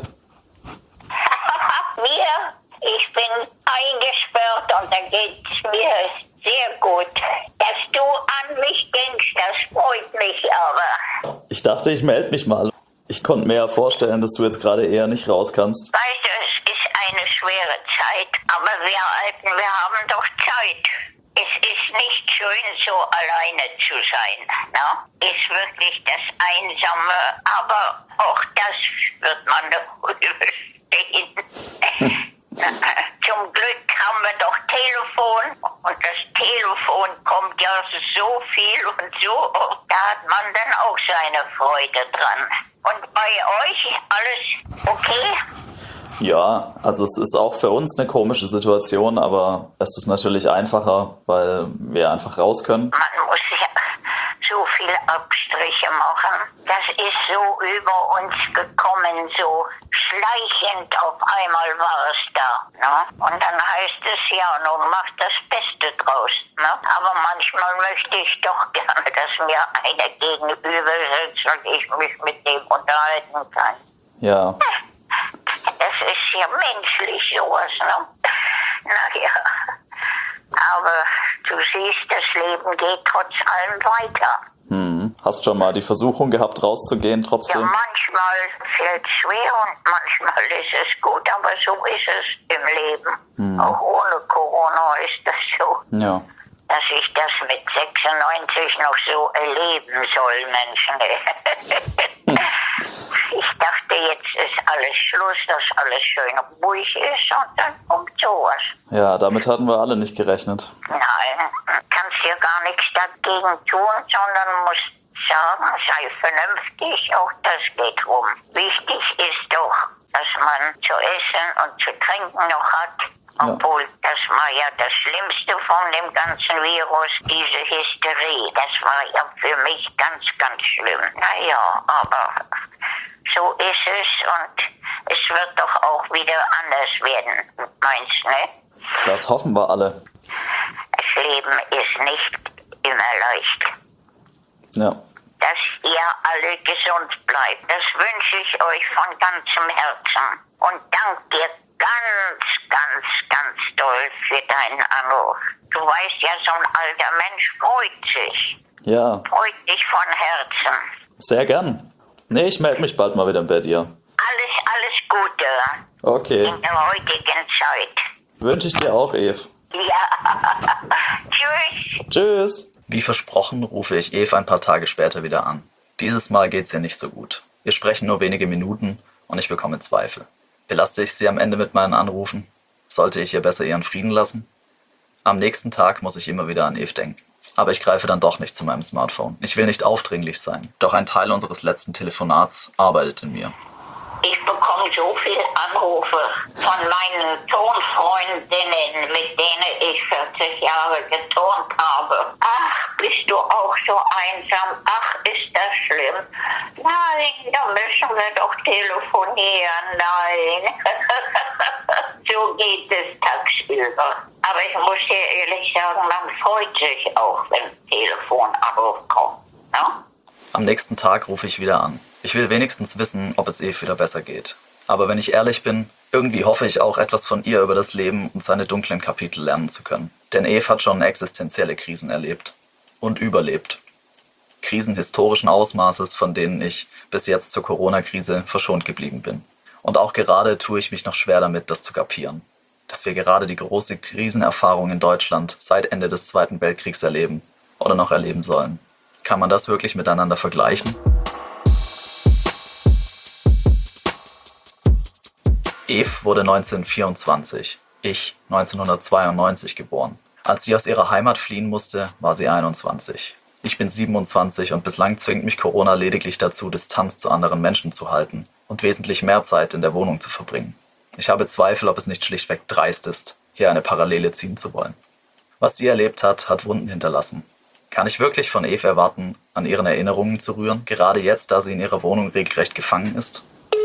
S3: Mir? Ich bin eingesperrt und da geht's mir sehr gut. Dass du an mich denkst, das freut mich aber.
S8: Ich dachte, ich melde mich mal. Ich konnte mir ja vorstellen, dass du jetzt gerade eher nicht raus kannst.
S3: Weißt du, es ist eine schwere Zeit, aber wir Alten, wir haben doch Zeit. Es ist nicht schön, so alleine zu sein, ne? Ist wirklich das Einsame, aber auch das wird man doch überstehen. Zum Glück haben wir doch Telefon und das Telefon kommt ja so viel und so oft, da hat man dann auch seine Freude dran. Und bei euch alles okay?
S8: Ja, also es ist auch für uns eine komische Situation, aber es ist natürlich einfacher, weil wir einfach raus können.
S3: Man muss ja so viele Abstriche machen. Das ist so über uns gekommen, so schleichend auf einmal war es da. Ne? Und dann heißt es ja, nun macht das Beste draus. Ne? Aber manchmal möchte ich doch gerne, dass mir einer gegenüber sitzt und ich mich mit dem unterhalten kann.
S8: Ja.
S3: Das ist ja menschlich sowas, ne? Naja, aber du siehst, das Leben geht trotz allem weiter.
S8: Hast schon mal die Versuchung gehabt, rauszugehen trotzdem?
S3: Ja, manchmal fällt es schwer und manchmal ist es gut, aber so ist es im Leben. Auch ohne Corona ist das so.
S8: Ja.
S3: Dass ich das mit 96 noch so erleben soll, Menschen. Ich dachte, jetzt ist alles Schluss, dass alles schön ruhig ist und dann kommt sowas.
S8: Ja, damit hatten wir alle nicht gerechnet.
S3: Nein, kannst ja gar nichts dagegen tun, sondern musst sagen, sei vernünftig, auch das geht rum. Wichtig ist doch, dass man zu essen und zu trinken noch hat. Obwohl, das war ja das Schlimmste von dem ganzen Virus, diese Hysterie. Das war ja für mich ganz, ganz schlimm. Naja, aber so ist es und es wird doch auch wieder anders werden, meinst du, ne?
S8: Das hoffen wir alle.
S3: Das Leben ist nicht immer leicht.
S8: Ja.
S3: Dass ihr alle gesund bleibt, das wünsche ich euch von ganzem Herzen. Und danke dir ganz, ganz, ganz doll für deinen Anruf. Du weißt ja, so ein alter Mensch freut sich.
S8: Ja.
S3: Freut dich von Herzen.
S8: Sehr gern. Nee, ich melde mich bald mal wieder bei dir.
S3: Alles Gute.
S8: Okay.
S3: In der heutigen Zeit.
S8: Wünsche ich dir auch, Eve.
S3: Ja. Tschüss.
S8: Tschüss. Wie versprochen rufe ich Eve ein paar Tage später wieder an. Dieses Mal geht's ihr nicht so gut. Wir sprechen nur wenige Minuten und ich bekomme Zweifel. Belaste ich sie am Ende mit meinen Anrufen? Sollte ich ihr besser ihren Frieden lassen? Am nächsten Tag muss ich immer wieder an Eve denken. Aber ich greife dann doch nicht zu meinem Smartphone. Ich will nicht aufdringlich sein. Doch ein Teil unseres letzten Telefonats arbeitet in mir.
S3: Ich bekomme so viele Anrufe von meinen Turnfreundinnen, mit denen ich 40 Jahre geturnt habe. Ach, bist du auch so einsam? Ach, ist das schlimm? Nein, da müssen wir doch telefonieren. Nein. So geht es tagsüber. Aber ich muss dir ehrlich sagen, man freut sich auch, wenn ein Telefonanruf kommt. No?
S8: Am nächsten Tag rufe ich wieder an. Ich will wenigstens wissen, ob es Eve wieder besser geht. Aber wenn ich ehrlich bin, irgendwie hoffe ich auch, etwas von ihr über das Leben und seine dunklen Kapitel lernen zu können. Denn Eve hat schon existenzielle Krisen erlebt und überlebt. Krisen historischen Ausmaßes, von denen ich bis jetzt zur Corona-Krise verschont geblieben bin. Und auch gerade tue ich mich noch schwer damit, das zu kapieren. Dass wir gerade die große Krisenerfahrung in Deutschland seit Ende des Zweiten Weltkriegs erleben oder noch erleben sollen. Kann man das wirklich miteinander vergleichen? Eve wurde 1924, ich 1992 geboren. Als sie aus ihrer Heimat fliehen musste, war sie 21. Ich bin 27 und bislang zwingt mich Corona lediglich dazu, Distanz zu anderen Menschen zu halten und wesentlich mehr Zeit in der Wohnung zu verbringen. Ich habe Zweifel, ob es nicht schlichtweg dreist ist, hier eine Parallele ziehen zu wollen. Was sie erlebt hat, hat Wunden hinterlassen. Kann ich wirklich von Eve erwarten, an ihren Erinnerungen zu rühren, gerade jetzt, da sie in ihrer Wohnung regelrecht gefangen ist?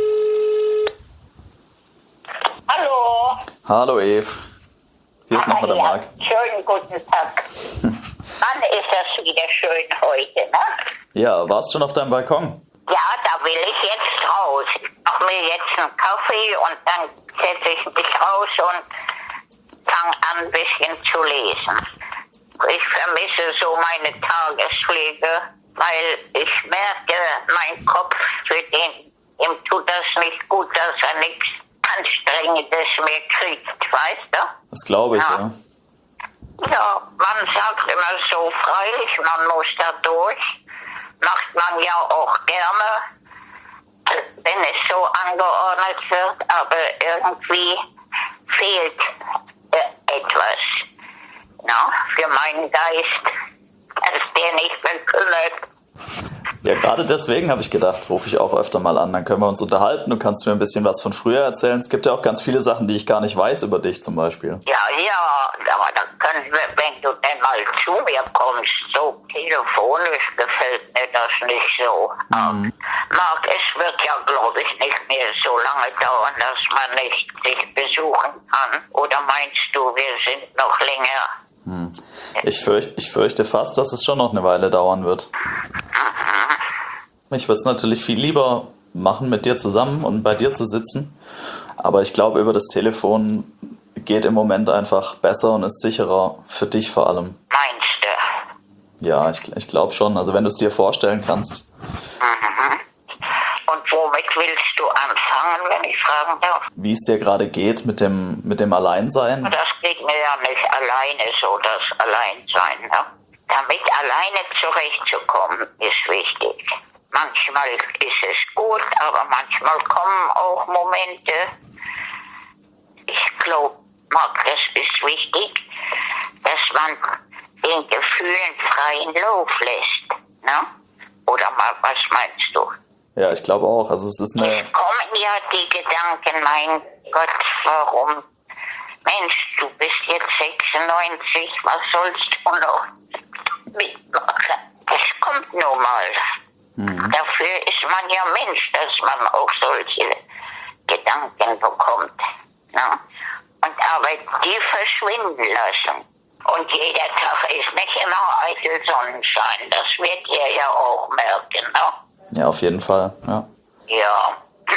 S3: Hallo.
S8: Hallo Eve, hier ist nochmal der Marc.
S3: Schönen guten Tag. Mann, ist das wieder schön heute, ne?
S8: Ja, warst schon auf deinem Balkon?
S3: Ja, da will ich jetzt raus. Ich mache mir jetzt einen Kaffee und dann setze ich mich raus und fange an, ein bisschen zu lesen. Ich vermisse so meine Tagespflege, weil ich merke, mein Kopf, ihm tut das nicht gut, dass er nichts Anstrengendes mehr kriegt, weißt du?
S8: Das glaube ich, ja.
S3: Ja, man sagt immer so, freilich, man muss da durch. Macht man ja auch gerne, wenn es so angeordnet wird, aber irgendwie fehlt etwas, für meinen Geist, dass der nicht mehr kümmert.
S8: Ja, gerade deswegen habe ich gedacht, rufe ich auch öfter mal an, dann können wir uns unterhalten, du kannst mir ein bisschen was von früher erzählen. Es gibt ja auch ganz viele Sachen, die ich gar nicht weiß über dich zum Beispiel.
S3: Ja, aber da können wir, wenn du denn mal zu mir kommst, so telefonisch gefällt mir das nicht so. Marc, es wird ja, glaube ich, nicht mehr so lange dauern, dass man nicht sich besuchen kann. Oder meinst du, wir sind noch länger?
S8: Ich fürchte fast, dass es schon noch eine Weile dauern wird. Ich würde es natürlich viel lieber machen, mit dir zusammen und bei dir zu sitzen. Aber ich glaube, über das Telefon geht im Moment einfach besser und ist sicherer für dich vor allem.
S3: Meinst du?
S8: Ja, ich glaube schon. Also wenn du es dir vorstellen kannst.
S3: Und womit willst du anfangen, wenn ich fragen darf?
S8: Wie es dir gerade geht mit dem Alleinsein?
S3: Das geht mir ja nicht alleine so, das Alleinsein. Ne? Damit alleine zurechtzukommen, ist wichtig. Manchmal ist es gut, aber manchmal kommen auch Momente. Ich glaube, Marc, das ist wichtig, dass man den Gefühlen freien Lauf lässt. Ne? Oder mal, was meinst du?
S8: Ja, ich glaube auch. Also es ist eine...
S3: Es kommen ja die Gedanken, mein Gott, warum? Mensch, du bist jetzt 96, was sollst du noch mitmachen? Es kommt nur mal. Dafür ist man ja Mensch, dass man auch solche Gedanken bekommt. Ne? Aber die verschwinden lassen. Und jeder Tag ist nicht immer eitel Sonnenschein. Das wird ihr ja auch merken. Ne?
S8: Ja, auf jeden Fall. Ja.
S3: Ja,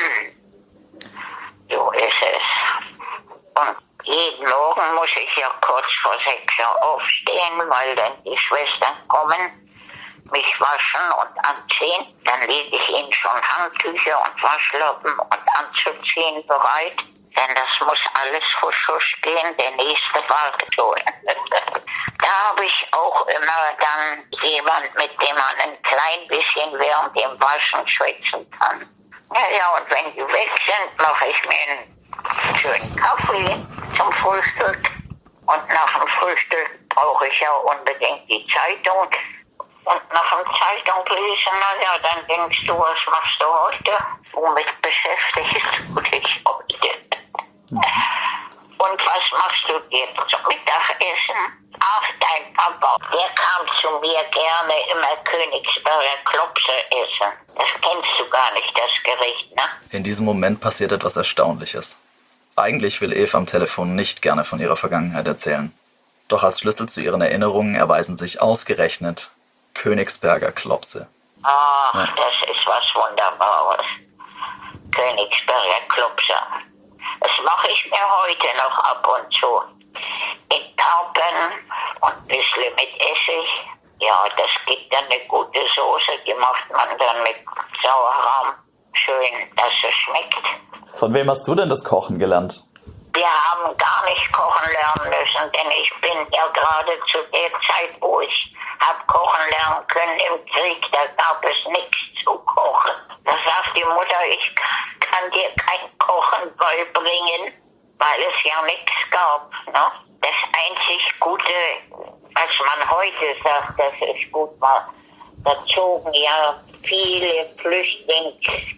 S3: so ist es. Und jeden Morgen muss ich ja kurz vor 6 Uhr aufstehen, weil dann die Schwestern kommen, mich waschen und anziehen. Dann lege ich ihnen schon Handtücher und Waschlappen und anzuziehen bereit. Denn das muss alles husch husch gehen, der nächste wartet schon. Da habe ich auch immer dann jemand, mit dem man ein klein bisschen während dem Waschen schwätzen kann. Ja, und wenn die weg sind, mache ich mir einen schönen Kaffee zum Frühstück. Und nach dem Frühstück brauche ich ja unbedingt die Zeitung. Und nach dem Zeitung lesen, naja, dann denkst du, was machst du heute? Womit beschäftigst du dich heute? Und was machst du dir zum Mittagessen? Ach, dein Papa, der kam zu mir gerne immer Königsberger Klopse essen. Das kennst du gar nicht, das Gericht, ne?
S8: In diesem Moment passiert etwas Erstaunliches. Eigentlich will Eve am Telefon nicht gerne von ihrer Vergangenheit erzählen. Doch als Schlüssel zu ihren Erinnerungen erweisen sich ausgerechnet Königsberger Klopse.
S3: Ach, das ist was Wunderbares. Königsberger Klopse. Das mache ich mir heute noch ab und zu. In Karpen und ein bisschen mit Essig. Ja, das gibt dann eine gute Soße, die macht man dann mit Sauerrahm. Schön, dass es schmeckt.
S8: Von wem hast du denn das Kochen gelernt?
S3: Wir haben gar nicht kochen lernen müssen, denn ich bin ja gerade zu der Zeit, wo ich hab kochen lernen können im Krieg, da gab es nichts zu kochen. Da sagt die Mutter, ich kann dir kein Kochen beibringen, weil es ja nichts gab. Ne? Das einzig Gute, was man heute sagt, dass es gut war, da zogen ja viele Flüchtlingswagen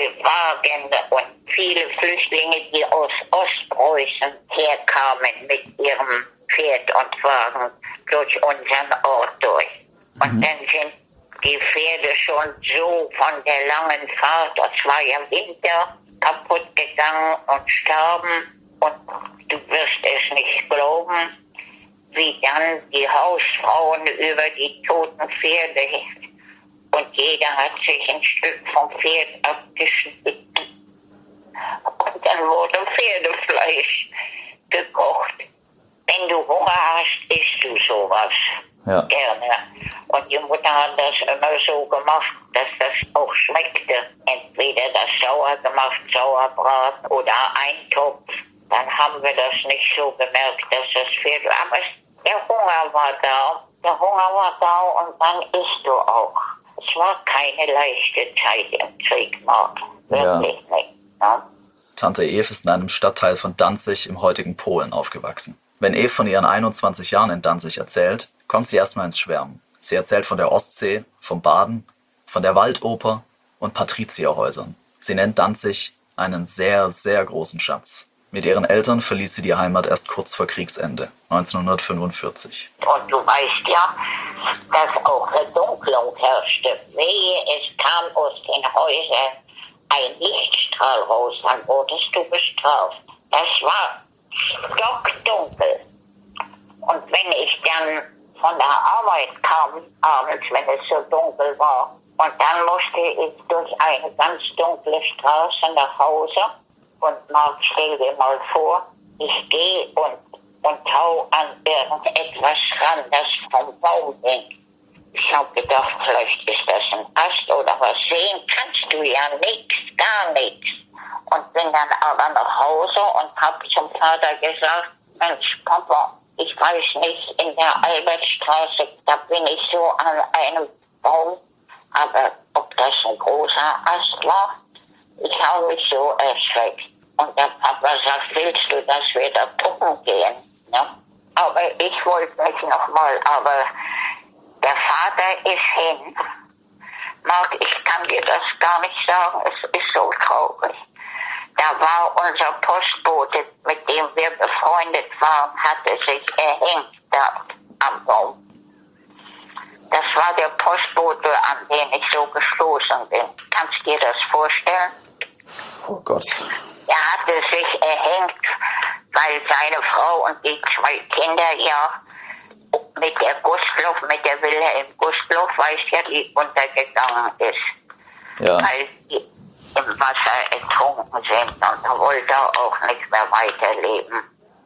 S3: und viele Flüchtlinge, die aus Ostpreußen herkamen mit ihrem Pferd und Wagen durch unseren Ort durch. Und dann sind die Pferde schon so von der langen Fahrt, das war ja Winter, kaputt gegangen und starben. Und du wirst es nicht glauben, wie dann die Hausfrauen über die toten Pferde, und jeder hat sich ein Stück vom Pferd abgeschnitten. Und dann wurde Pferdefleisch gekocht. Wenn du Hunger hast, isst du sowas gerne. Und die Mutter hat das immer so gemacht, dass das auch schmeckte. Entweder das sauer gemacht, Sauerbraten oder Eintopf. Dann haben wir das nicht so gemerkt, dass das Pferd... Aber der Hunger war da. Der Hunger war da und dann isst du auch. Es war keine leichte Zeit im Krieg, Mark. Wirklich nicht. Ne?
S8: Tante Eve ist in einem Stadtteil von Danzig im heutigen Polen aufgewachsen. Wenn Eve von ihren 21 Jahren in Danzig erzählt, kommt sie erstmal ins Schwärmen. Sie erzählt von der Ostsee, vom Baden, von der Waldoper und Patrizierhäusern. Sie nennt Danzig einen sehr, sehr großen Schatz. Mit ihren Eltern verließ sie die Heimat erst kurz vor Kriegsende, 1945.
S3: Und du weißt ja, dass auch Verdunklung herrschte. Wehe, es kam aus den Häusern ein Lichtstrahl raus, dann wurdest du bestraft. Das war stockdunkel. Und wenn ich dann von der Arbeit kam, abends, wenn es so dunkel war, und dann musste ich durch eine ganz dunkle Straße nach Hause. Und Marc, stell dir mal vor, ich gehe und hau an irgendetwas ran, das vom Baum hängt. Ich habe gedacht, vielleicht ist das ein Ast oder was. Sehen kannst du ja nichts, gar nichts. Und bin dann aber nach Hause und habe zum Vater gesagt, Mensch, Papa, ich weiß nicht, in der Albertstraße, da bin ich so an einem Baum, aber ob das ein großer Ast war, ich habe mich so erschreckt. Und der Papa sagt, willst du, dass wir da gucken gehen? Ne? Aber ich wollte nicht nochmal, aber der Vater ist hin. Marc, ich kann dir das gar nicht sagen, es ist so traurig. Da war unser Postbote, mit dem wir befreundet waren, hatte sich erhängt da am Baum. Das war der Postbote, an den ich so gestoßen bin. Kannst du dir das vorstellen?
S8: Oh Gott.
S3: Er hatte sich erhängt, weil seine Frau und die 2 Kinder ja mit der Gustloff, mit der Wilhelm Gustloff, weiß ja, die untergegangen ist.
S8: Ja.
S3: Weil die im Wasser ertrunken sind und er wollte auch nicht mehr weiterleben.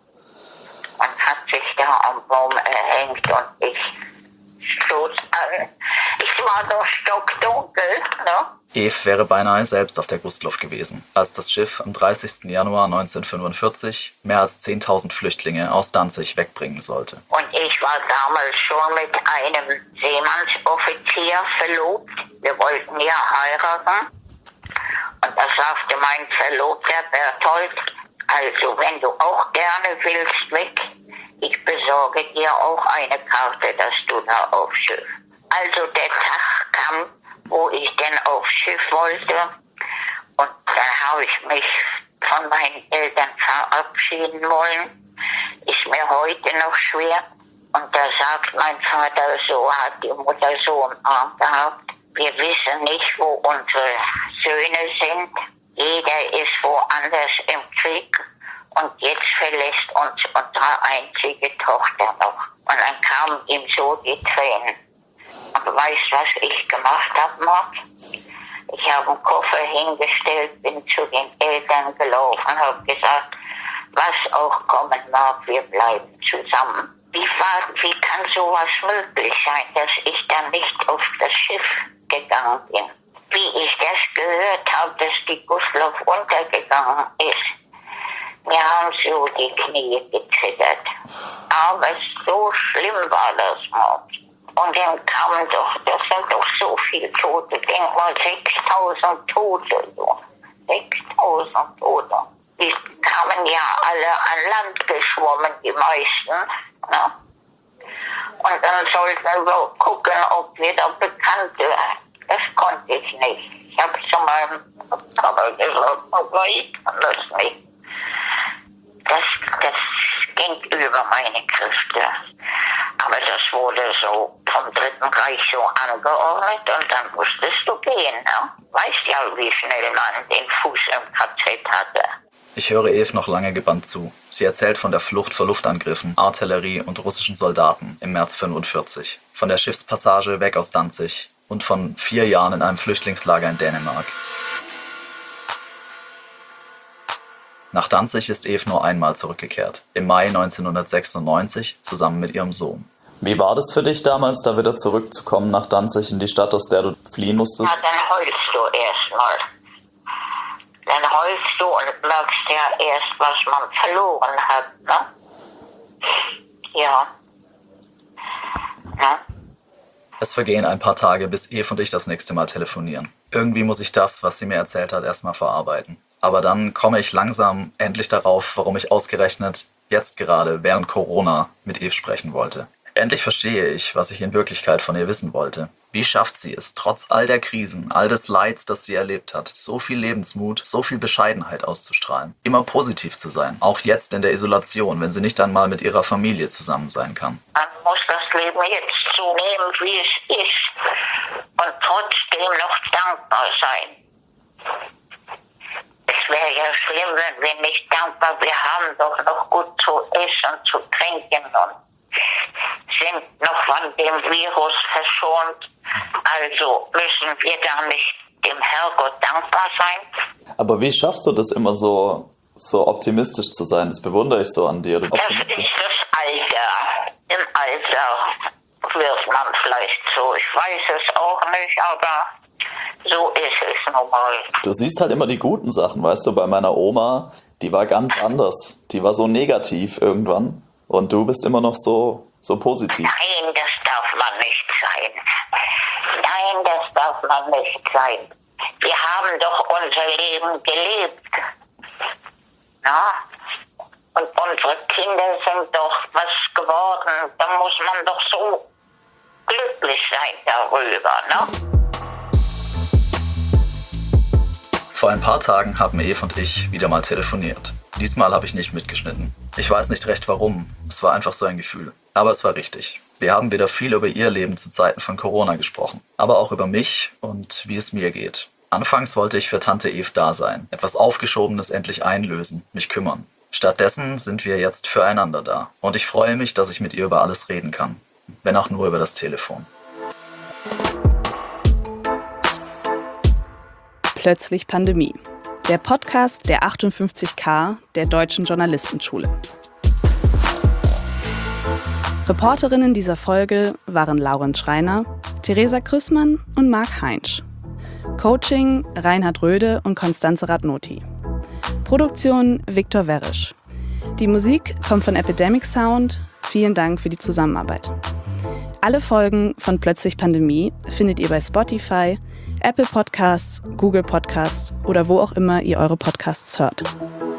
S3: Und hat sich da am Baum erhängt und ich stoß an. Ich war doch stockdunkel, ne?
S8: Eve wäre beinahe selbst auf der Gustloff gewesen, als das Schiff am 30. Januar 1945 mehr als 10.000 Flüchtlinge aus Danzig wegbringen sollte.
S3: Und ich war damals schon mit einem Seemannsoffizier verlobt. Wir wollten ja heiraten. Und da sagte mein Verlobter Berthold, also wenn du auch gerne willst weg, ich besorge dir auch eine Karte, dass du da aufs Schiff. Also der Tag kam, wo ich denn aufs Schiff wollte. Und dann habe ich mich von meinen Eltern verabschieden wollen. Ist mir heute noch schwer. Und da sagt mein Vater, so hat die Mutter so im Arm gehabt, wir wissen nicht, wo unsere Söhne sind. Jeder ist woanders im Krieg. Und jetzt verlässt uns unsere einzige Tochter noch. Und dann kamen ihm so die Tränen. Weißt du, was ich gemacht habe, Mord? Ich habe einen Koffer hingestellt, bin zu den Eltern gelaufen, habe gesagt, was auch kommen mag, wir bleiben zusammen. Wie kann sowas möglich sein, dass ich dann nicht auf das Schiff gegangen bin? Wie ich das gehört habe, dass die Gustloff untergegangen ist, mir haben so die Knie gezittert. Aber so schlimm war das Mord. Und dann kamen das sind doch so viele Tote. Denk mal, 6.000 Tote. So. 6.000 Tote. Die kamen ja alle an Land geschwommen, die meisten. Ne? Und dann sollten wir gucken, ob wir da bekannt werden. Das konnte ich nicht. Ich habe zu meinem Papa gesagt, aber ich kann das nicht. Das ging über meine Kräfte. Aber das wurde so vom Dritten Reich so angeordnet und dann musstest du gehen. Ne? Weißt ja, wie schnell man den Fuß im KZ hatte.
S8: Ich höre Eve noch lange gebannt zu. Sie erzählt von der Flucht vor Luftangriffen, Artillerie und russischen Soldaten im März 1945, von der Schiffspassage weg aus Danzig und von 4 Jahren in einem Flüchtlingslager in Dänemark. Nach Danzig ist Eve nur einmal zurückgekehrt, im Mai 1996 zusammen mit ihrem Sohn. Wie war das für dich damals, da wieder zurückzukommen nach Danzig in die Stadt, aus der du fliehen musstest?
S3: Ja, dann heulst du erstmal. Dann heulst du und merkst ja erst, was man verloren hat, ne? Ja. Ne?
S8: Es vergehen ein paar Tage, bis Eve und ich das nächste Mal telefonieren. Irgendwie muss ich das, was sie mir erzählt hat, erstmal verarbeiten. Aber dann komme ich langsam endlich darauf, warum ich ausgerechnet jetzt gerade während Corona mit Eve sprechen wollte. Endlich verstehe ich, was ich in Wirklichkeit von ihr wissen wollte. Wie schafft sie es, trotz all der Krisen, all des Leids, das sie erlebt hat, so viel Lebensmut, so viel Bescheidenheit auszustrahlen, immer positiv zu sein, auch jetzt in der Isolation, wenn sie nicht einmal mit ihrer Familie zusammen sein kann.
S3: Man muss das Leben jetzt so nehmen, wie es ist und trotzdem noch dankbar sein. Es wäre ja schlimm, wenn wir nicht dankbar, wir haben doch noch gut zu essen, zu trinken und sind noch von dem Virus verschont. Also müssen wir da nicht dem Herrgott dankbar sein.
S8: Aber wie schaffst du das immer so optimistisch zu sein? Das bewundere ich so an dir.
S3: Das ist das Alter. Im Alter wird man vielleicht so. Ich weiß es auch nicht, aber so ist es nun mal.
S8: Du siehst halt immer die guten Sachen, weißt du, bei meiner Oma, die war ganz anders. Die war so negativ irgendwann und du bist immer noch so positiv.
S3: Nein, das darf man nicht sein. Nein, das darf man nicht sein. Wir haben doch unser Leben gelebt. Na? Und unsere Kinder sind doch was geworden. Da muss man doch so glücklich sein darüber, ne?
S8: Vor ein paar Tagen haben Eve und ich wieder mal telefoniert. Diesmal habe ich nicht mitgeschnitten. Ich weiß nicht recht warum. Es war einfach so ein Gefühl. Aber es war richtig. Wir haben wieder viel über ihr Leben zu Zeiten von Corona gesprochen. Aber auch über mich und wie es mir geht. Anfangs wollte ich für Tante Eve da sein. Etwas Aufgeschobenes endlich einlösen, mich kümmern. Stattdessen sind wir jetzt füreinander da. Und ich freue mich, dass ich mit ihr über alles reden kann. Wenn auch nur über das Telefon.
S4: Plötzlich Pandemie. Der Podcast der 58K der Deutschen Journalistenschule. Reporterinnen dieser Folge waren Lauren Schreiner, Theresa Krüssmann und Marc Heinsch. Coaching Reinhard Röde und Konstanze Radnoti. Produktion Viktor Werisch. Die Musik kommt von Epidemic Sound. Vielen Dank für die Zusammenarbeit. Alle Folgen von Plötzlich Pandemie findet ihr bei Spotify, Apple Podcasts, Google Podcasts oder wo auch immer ihr eure Podcasts hört.